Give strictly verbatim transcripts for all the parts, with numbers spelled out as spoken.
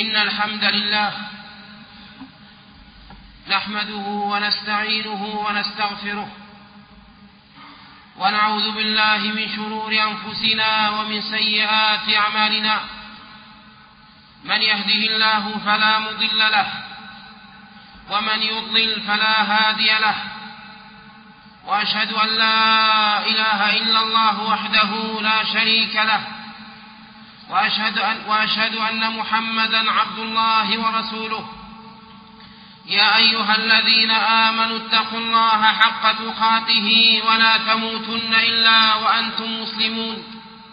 إن الحمد لله نحمده ونستعينه ونستغفره ونعوذ بالله من شرور أنفسنا ومن سيئات أعمالنا. من يهده الله فلا مضل له ومن يضلل فلا هادي له، وأشهد أن لا إله إلا الله وحده لا شريك له، وأشهد أن, وأشهد أن محمدًا عبد الله ورسوله. يا أيها الذين آمنوا اتقوا الله حق تقاته ولا تموتن إلا وأنتم مسلمون.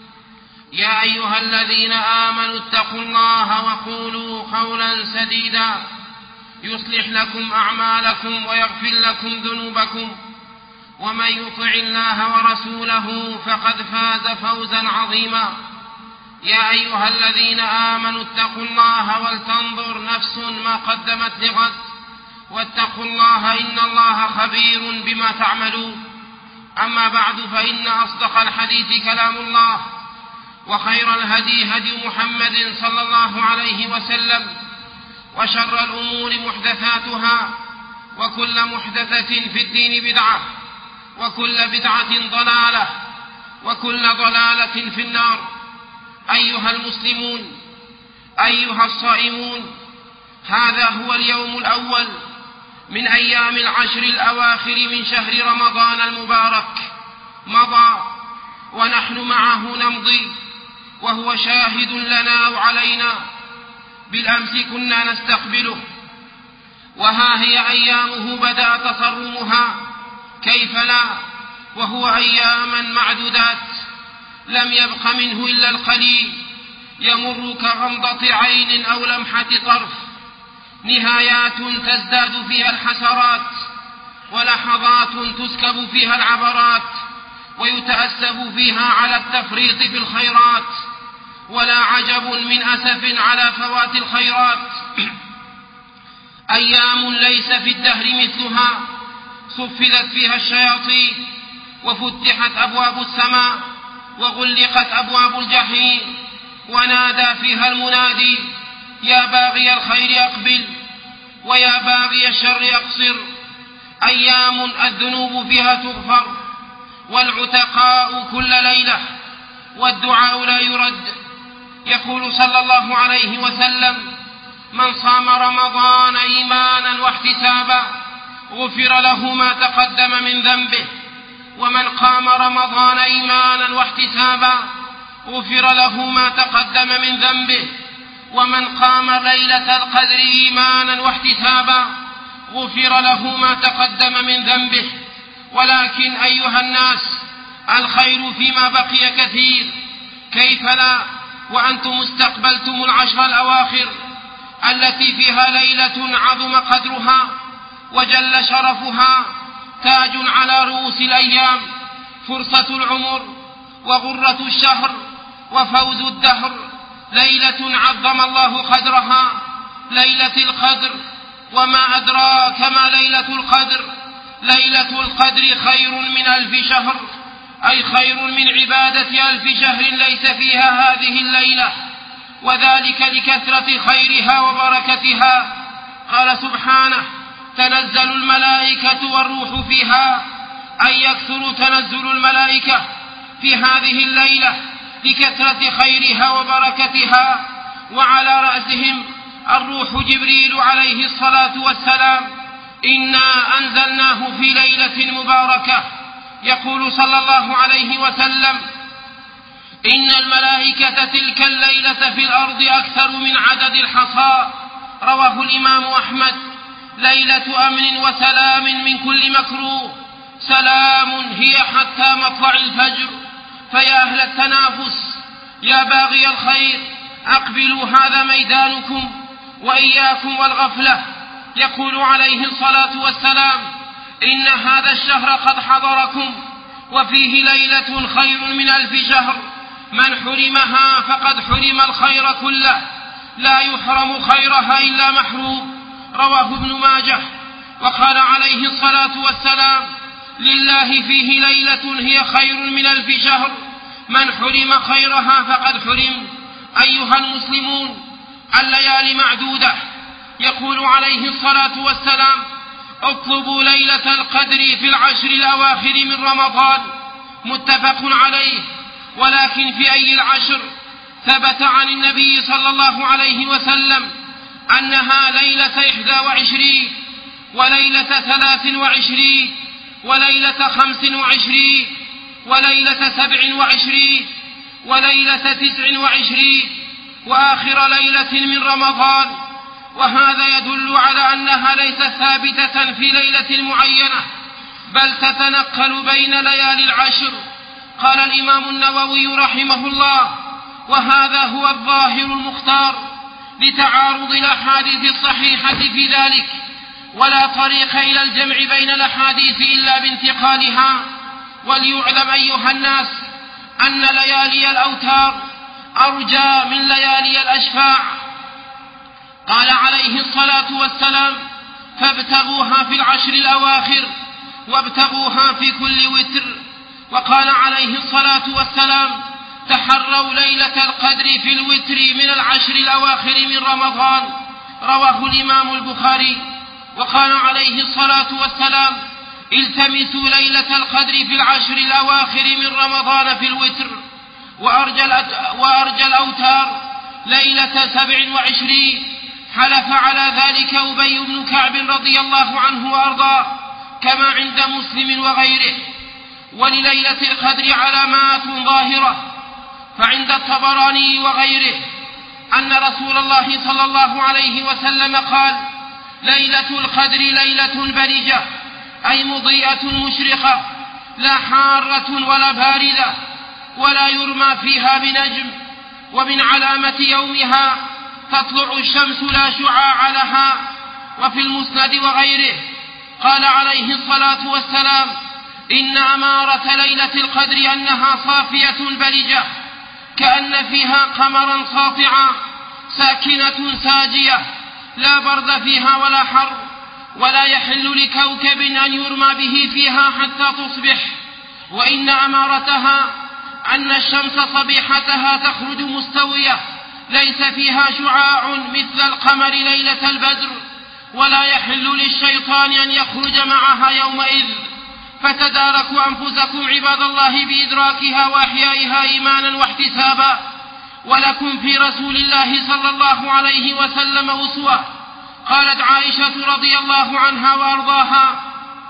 يا أيها الذين آمنوا اتقوا الله وقولوا قولا سديدا يصلح لكم أعمالكم ويغفر لكم ذنوبكم، ومن يطع الله ورسوله فقد فاز فوزا عظيما. يا أيها الذين آمنوا اتقوا الله ولتنظر نفس ما قدمت لغد، واتقوا الله إن الله خبير بما تعملون. أما بعد، فإن أصدق الحديث كلام الله، وخير الهدي هدي محمد صلى الله عليه وسلم، وشر الأمور محدثاتها، وكل محدثة في الدين بدعة، وكل بدعة ضلالة، وكل ضلالة في النار. أيها المسلمون، أيها الصائمون، هذا هو اليوم الأول من أيام العشر الأواخر من شهر رمضان المبارك مضى، ونحن معه نمضي، وهو شاهد لنا وعلينا. بالأمس كنا نستقبله، وها هي أيامه بدأ تصرمها، كيف لا، وهو أياما معدودات، لم يبق منه إلا القليل، يمر كغمضة عين أو لمحة طرف، نهايات تزداد فيها الحسرات، ولحظات تسكب فيها العبرات، ويتأسف فيها على التفريط في الخيرات، ولا عجب من أسف على فوات الخيرات. أيام ليس في الدهر مثلها، صفدت فيها الشياطين، وفتحت أبواب السماء، وغلقت أبواب الجحيم، ونادى فيها المنادي: يا باغي الخير أقبل، ويا باغي الشر أقصر. أيام الذنوب فيها تغفر، والعتقاء كل ليلة، والدعاء لا يرد. يقول صلى الله عليه وسلم: من صام رمضان إيمانا واحتسابا غفر له ما تقدم من ذنبه، ومن قام رمضان إيمانا واحتسابا غفر له ما تقدم من ذنبه، ومن قام ليلة القدر إيمانا واحتسابا غفر له ما تقدم من ذنبه. ولكن أيها الناس، الخير فيما بقي كثير، كيف لا وأنتم استقبلتم العشر الأواخر التي فيها ليلة عظم قدرها وجل شرفها، تاج على رؤوس الأيام، فرصة العمر، وغرة الشهر، وفوز الدهر، ليلة عظم الله قدرها، ليلة القدر. وما أدراك ما ليلة القدر؟ ليلة القدر خير من ألف شهر، أي خير من عبادة ألف شهر ليس فيها هذه الليلة، وذلك لكثرة خيرها وبركتها. قال سبحانه: تنزل الملائكة والروح فيها، أي يكثر تنزل الملائكة في هذه الليلة لكثرة خيرها وبركتها، وعلى رأسهم الروح جبريل عليه الصلاة والسلام. إنا أنزلناه في ليلة مباركة. يقول صلى الله عليه وسلم: إن الملائكة تلك الليلة في الأرض أكثر من عدد الحصى. رواه الإمام أحمد. ليلة أمن وسلام من كل مكروه، سلام هي حتى مطلع الفجر. فيا أهل التنافس، يا باغي الخير، أقبلوا، هذا ميدانكم، وإياكم والغفلة. يقول عليه الصلاة والسلام: إن هذا الشهر قد حضركم، وفيه ليلة خير من ألف شهر، من حرمها فقد حرم الخير كله، لا يحرم خيرها إلا محروم. رواه ابن ماجه. وقال عليه الصلاة والسلام: لله فيه ليلة هي خير من ألف شهر، من حرم خيرها فقد حرم. أيها المسلمون، الليالي معدودة. يقول عليه الصلاة والسلام: اطلبوا ليلة القدر في العشر الأواخر من رمضان، متفق عليه. ولكن في أي العشر؟ ثبت عن النبي صلى الله عليه وسلم أنها ليلة إحدى وعشرين، وليلة ثلاث وعشرين، وليلة خمس وعشرين، وليلة سبع وعشرين، وليلة تسع وعشرين، وآخر ليلة من رمضان. وهذا يدل على أنها ليست ثابتة في ليلة معينة، بل تتنقل بين ليالي العشر. قال الإمام النووي رحمه الله: وهذا هو الظاهر المختار لتعارض الأحاديث الصحيحة في ذلك، ولا طريق إلى الجمع بين الأحاديث إلا بانتقالها. وليعلم أيها الناس أن ليالي الأوتار أرجى من ليالي الأشفاع. قال عليه الصلاة والسلام: فابتغوها في العشر الأواخر وابتغوها في كل وتر. وقال عليه الصلاة والسلام: تحروا ليلة القدر في الوتر من العشر الأواخر من رمضان. رواه الإمام البخاري. وقال عليه الصلاة والسلام: التمسوا ليلة القدر في العشر الأواخر من رمضان في الوتر. وأرجى الأوتار ليلة سبع وعشرين. حلف على ذلك أبي بن كعب رضي الله عنه وأرضاه، كما عند مسلم وغيره. ولليلة القدر علامات ظاهرة، فعند الطبراني وغيره أن رسول الله صلى الله عليه وسلم قال: ليلة القدر ليلة برجة، أي مضيئة مشرقة، لا حارة ولا باردة، ولا يرمى فيها بنجم. ومن علامة يومها تطلع الشمس لا شعاع لها. وفي المسند وغيره قال عليه الصلاة والسلام: إن أمارة ليلة القدر أنها صافية برجة، كأن فيها قمرا ساطعا، ساكنة ساجية، لا برد فيها ولا حر، ولا يحل لكوكب أن يرمى به فيها حتى تصبح. وإن أمارتها أن الشمس صبيحتها تخرج مستوية، ليس فيها شعاع مثل القمر ليلة البدر، ولا يحل للشيطان أن يخرج معها يومئذ. فتداركوا أنفسكم عباد الله بإدراكها وإحيائها إيمانا واحتسابا. ولكم في رسول الله صلى الله عليه وسلم أسوة. قالت عائشة رضي الله عنها وأرضاها: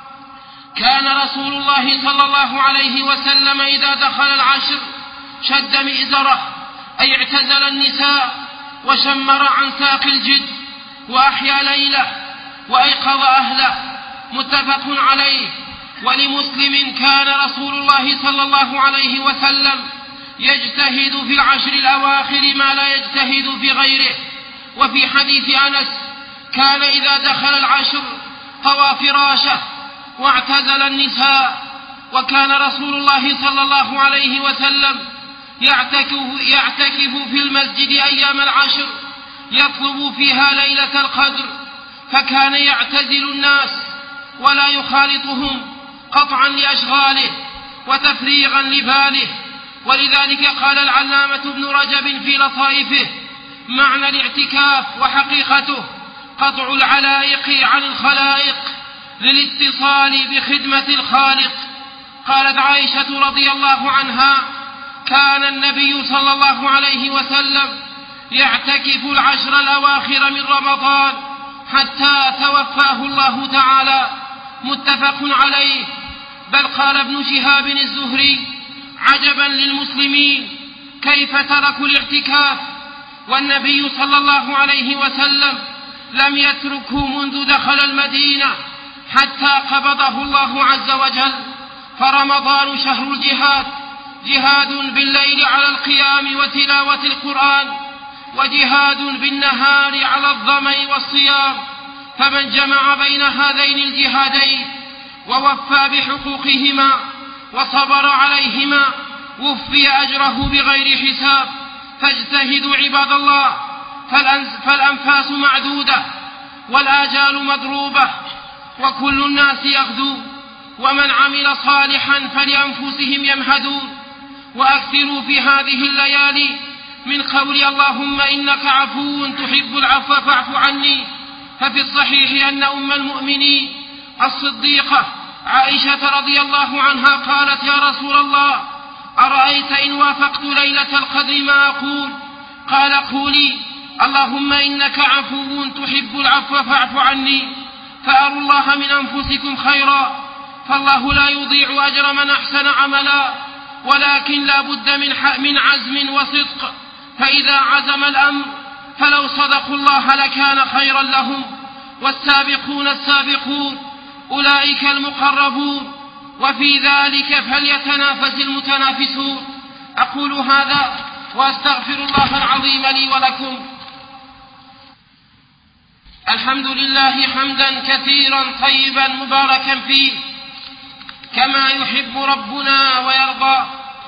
كان رسول الله صلى الله عليه وسلم إذا دخل العشر شد مئزره، أي اعتزل النساء وشمر عن ساق الجد، وأحيا ليله وأيقظ أهله، متفق عليه. ولمسلم: كان رسول الله صلى الله عليه وسلم يجتهد في العشر الأواخر ما لا يجتهد في غيره. وفي حديث أنس: كان إذا دخل العشر طوى فراشه واعتزل النساء. وكان رسول الله صلى الله عليه وسلم يعتكف, يعتكف في المسجد أيام العشر، يطلب فيها ليلة القدر، فكان يعتزل الناس ولا يخالطهم قطعا لأشغاله وتفريغا لباله. ولذلك قال العلامة ابن رجب في لطائفه: معنى الاعتكاف وحقيقته قطع العلائق عن الخلائق للاتصال بخدمة الخالق. قالت عائشة رضي الله عنها: كان النبي صلى الله عليه وسلم يعتكف العشر الأواخر من رمضان حتى توفاه الله تعالى، متفق عليه. بل قال ابن شهاب الزهري: عجبا للمسلمين كيف تركوا الاعتكاف، والنبي صلى الله عليه وسلم لم يتركه منذ دخل المدينة حتى قبضه الله عز وجل. فرمضان شهر الجهاد، جهاد بالليل على القيام وتلاوة القرآن، وجهاد بالنهار على الظمأ والصيام. فمن جمع بين هذين الجهادين ووفى بحقوقهما وصبر عليهما وفي أجره بغير حساب. فاجتهدوا عباد الله، فالأنفاس معدودة والآجال مضروبة، وكل الناس يغدو، ومن عمل صالحا فلأنفسهم يمهدون. وأكثروا في هذه الليالي من قول اللهم إنك عفو تحب العفو فاعف عني. ففي الصحيح أن أم المؤمنين الصديقة عائشة رضي الله عنها قالت: يا رسول الله، أرأيت إن وافقت ليلة القدر ما أقول؟ قال: قولي اللهم إنك عفو تحب العفو فاعف عني. فأروا الله من أنفسكم خيرا، فالله لا يضيع أجر من أحسن عملا، ولكن لا بد من عزم وصدق، فإذا عزم الأمر فلو صدقوا الله لكان خيرا لهم. والسابقون السابقون أولئك المقربون، وفي ذلك فليتنافس المتنافسون. أقول هذا وأستغفر الله العظيم لي ولكم. الحمد لله حمدا كثيرا طيبا مباركا فيه كما يحب ربنا ويرضى،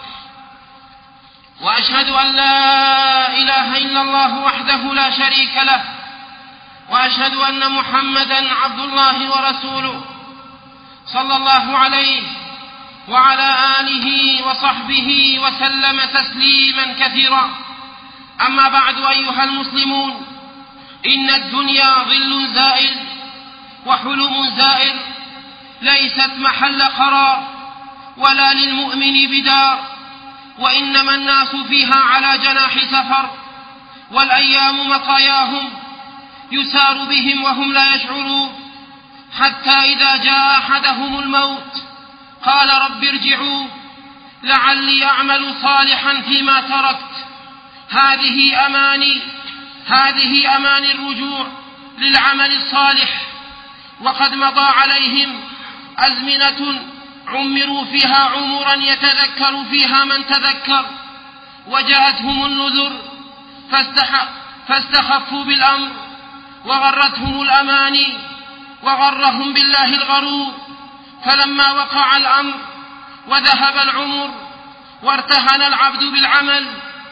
وأشهد أن لا إله إلا الله وحده لا شريك له، وأشهد أن محمدا عبد الله ورسوله صلى الله عليه وعلى آله وصحبه وسلم تسليما كثيرا. أما بعد، أيها المسلمون، إن الدنيا ظل زائل وحلم زائر، ليست محل قرار ولا للمؤمن بدار، وإنما الناس فيها على جناح سفر، والأيام مطاياهم يسار بهم وهم لا يشعرون، حتى إذا جاء أحدهم الموت قال: رب ارجعوا لعلي أعمل صالحا فيما تركت. هذه أماني هذه أماني الرجوع للعمل الصالح، وقد مضى عليهم أزمنة عمروا فيها عمرا يتذكر فيها من تذكر، وجاءتهم النذر فاستخفوا بالأمر، وغرتهم الأماني وغرهم بالله الغرور. فلما وقع الأمر وذهب العمر وارتهن العبد بالعمل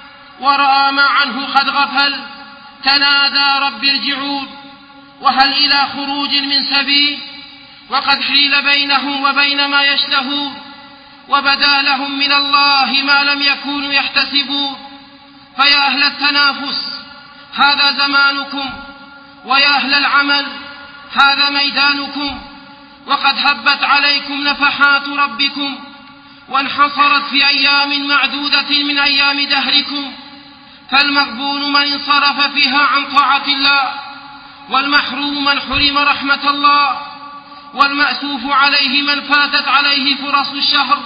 ورأى ما عنه قد غفل، تنادى: رب ارجعون، وهل إلى خروج من سبيل؟ وقد حيل بينهم وبين ما يشتهون، وبدا لهم من الله ما لم يكونوا يحتسبون. فيا أهل التنافس، هذا زمانكم، ويا أهل العمل، هذا ميدانكم. وقد هبت عليكم نفحات ربكم وانحصرت في أيام معدودة من أيام دهركم، فالمغبون من انصرف فيها عن طاعة الله، والمحروم من حرم رحمة الله، والمأسوف عليه من فاتت عليه فرص الشهر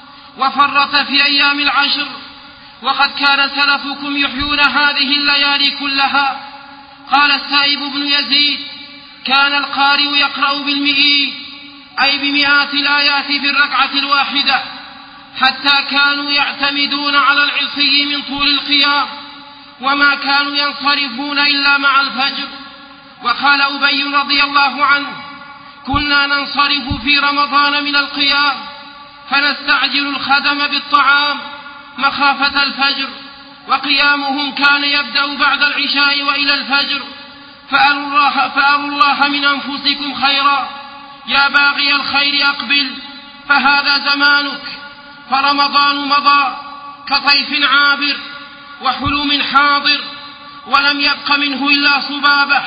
وفرط في أيام العشر. وقد كان سلفكم يحيون هذه الليالي كلها. قال السائب بن يزيد: كان القارئ يقرأ بالمئين، أي بمئات الآيات في الركعة الواحدة، حتى كانوا يعتمدون على العصي من طول القيام، وما كانوا ينصرفون إلا مع الفجر. وقال أبي رضي الله عنه: كنا ننصرف في رمضان من القيام فنستعجل الخدم بالطعام مخافة الفجر، وقيامهم كان يبدأ بعد العشاء وإلى الفجر. فأروا الله, فأروا الله من أنفسكم خيرا، يا باغي الخير أقبل، فهذا زمانك. فرمضان مضى كطيف عابر وحلم حاضر، ولم يبق منه إلا صبابة،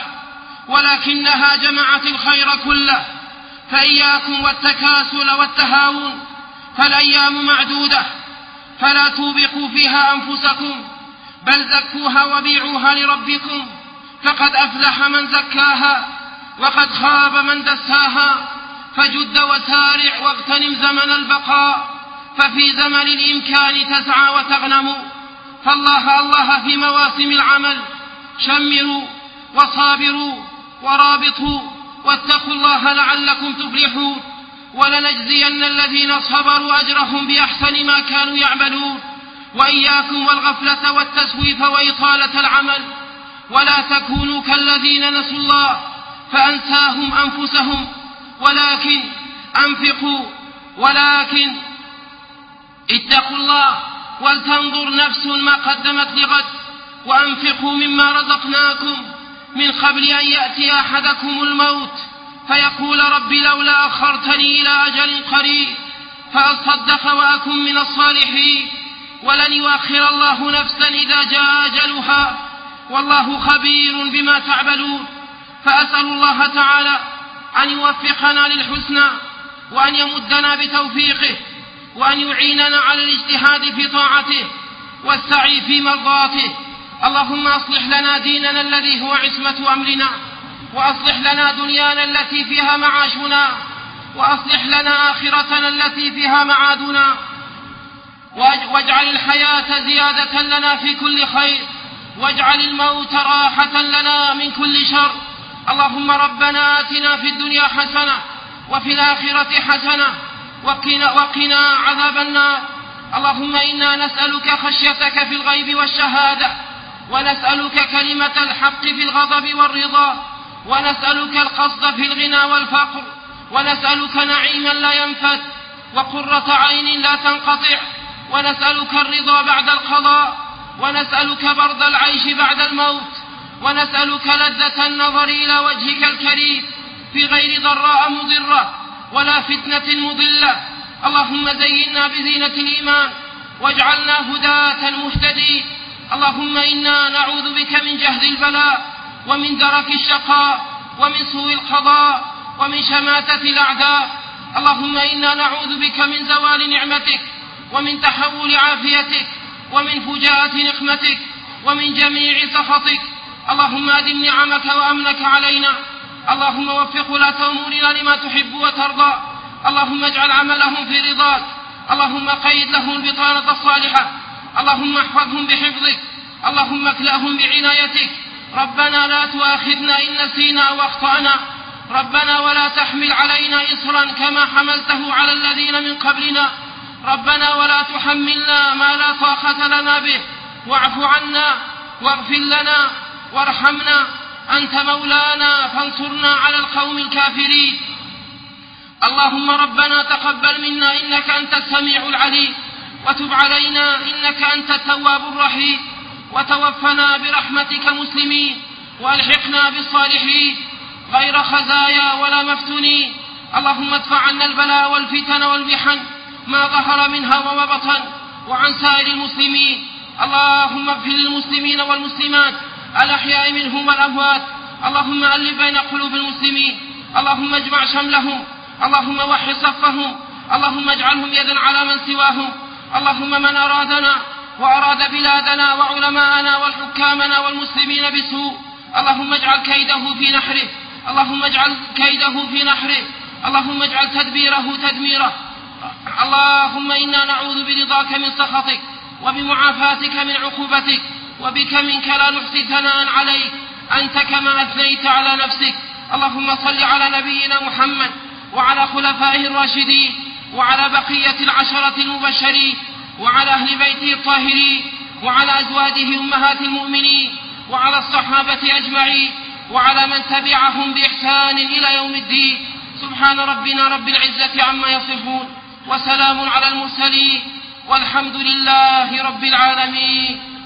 ولكنها جمعت الخير كله. فإياكم والتكاسل والتهاون، فالأيام معدودة، فلا توبقوا فيها أنفسكم، بل زكوها وبيعوها لربكم، فقد أفلح من زكاها وقد خاب من دساها. فجد وسارع واغتنم زمن البقاء، ففي زمن الإمكان تسعى وتغنم. فالله الله في مواسم العمل، شمروا وصابروا ورابطوا، واتقوا الله لعلكم تفلحون. ولنجزين الذين صبروا أجرهم بأحسن ما كانوا يعملون. وإياكم والغفلة والتسويف وإطالة العمل، ولا تكونوا كالذين نسوا الله فأنساهم أنفسهم، ولكن أنفقوا ولكن اتقوا الله ولتنظر نفس ما قدمت لغد، وأنفقوا مما رزقناكم من قبل أن يأتي أحدكم الموت فيقول: رب لولا أخرتني إلى أجل قريب فأصدق وأكن من الصالحين. ولن يؤخر الله نفسا إذا جاء أجلها، والله خبير بما تعملون. فأسأل الله تعالى أن يوفقنا للحسنى، وأن يمدنا بتوفيقه، وأن يعيننا على الاجتهاد في طاعته والسعي في مرضاته. اللهم أصلح لنا ديننا الذي هو عصمة أمرنا، وأصلح لنا دنيانا التي فيها معاشنا، وأصلح لنا آخرتنا التي فيها معادنا، واجعل الحياة زيادة لنا في كل خير، واجعل الموت راحة لنا من كل شر. اللهم ربنا آتنا في الدنيا حسنة وفي الآخرة حسنة وقنا, وقنا عذاب النار. اللهم إنا نسألك خشيتك في الغيب والشهادة، ونسألك كلمة الحق في الغضب والرضا، ونسألك القصد في الغنى والفقر، ونسألك نعيما لا ينفد وقرة عين لا تنقطع، ونسألك الرضا بعد القضاء، ونسألك برد العيش بعد الموت، ونسألك لذة النظر إلى وجهك الكريم في غير ضراء مضرة ولا فتنة مضلة. اللهم زينا بزينة الإيمان واجعلنا هداة مهتدين. اللهم إنا نعوذ بك من جهد البلاء، ومن درك الشقاء، ومن سوء القضاء، ومن شماتة الأعداء. اللهم إنا نعوذ بك من زوال نعمتك، ومن تحول عافيتك، ومن فجاءة نقمتك، ومن جميع سخطك. اللهم أدم نعمك وأمنك علينا. اللهم وفق ولاة أمورنا لما تحب وترضى. اللهم اجعل عملهم في رضاك. اللهم قيد لهم البطانة الصالحة. اللهم احفظهم بحفظك. اللهم اكلأهم بعنايتك. ربنا لا تؤاخذنا إن نسينا أو أخطأنا. ربنا ولا تحمل علينا إصرا كما حملته على الذين من قبلنا. ربنا ولا تحملنا ما لا طاقة لنا به. واعف عنا واغفر لنا وارحمنا، أنت مولانا فانصرنا على القوم الكافرين. اللهم ربنا تقبل منا إنك أنت السميع العليم، وتب علينا إنك أنت التواب الرحيم، وتوفنا برحمتك مسلمين، والحقنا بالصالحين غير خزايا ولا مفتونين. اللهم ادفع عنا البلاء والفتن والمحن ما ظهر منها وما بطن وعن سائر المسلمين. اللهم اغفر للمسلمين والمسلمات الأحياء منهم والأموات. اللهم ألف بين قلوب المسلمين. اللهم اجمع شملهم. اللهم وحد صفهم. اللهم اجعلهم يدا على من سواهم. اللهم من أرادنا وأراد بلادنا وعلماءنا والحكامنا والمسلمين بسوء، اللهم اجعل كيده في نحره. اللهم اجعل كيده في نحره. اللهم اجعل تدبيره تدميره. اللهم إنا نعوذ برضاك من سخطك، وبمعافاتك من عقوبتك، وبك منك لا نحصي ثناء عليك أنت كما أثنيت على نفسك. اللهم صل على نبينا محمد وعلى خلفائه الراشدين، وعلى بقية العشرة المبشرين، وعلى أهل بيته الطاهرين، وعلى أزواجه أمهات المؤمنين، وعلى الصحابة أجمعين، وعلى من تبعهم بإحسان إلى يوم الدين. سبحان ربنا رب العزة عما يصفون، وسلام على المرسلين، والحمد لله رب العالمين.